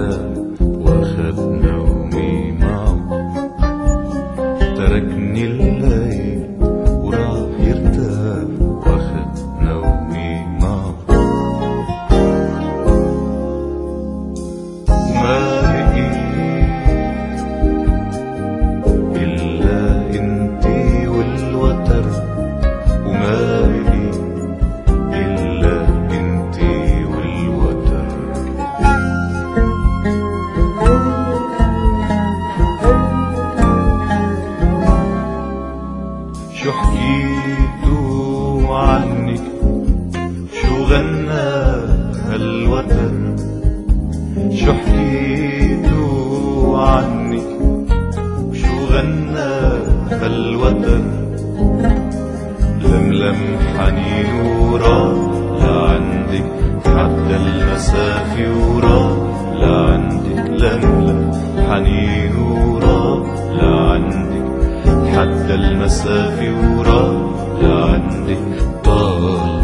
ارتاح واخد نومي معه، تركني الليل وراح يرتاح واخد نومي معه. وما لقيت إلا انتي والوتر، وما لقيت إلا انتي والوتر. شو حكيتوا عنك، شو غنى هالوتر، شو حكيتوا عنك، شو غنى هالوتر. لملم حنين وراح لعندك حتى المسافة وراح لعندك، لملم حنين وراح لعندك حتى المسافة وراح لعندك. طال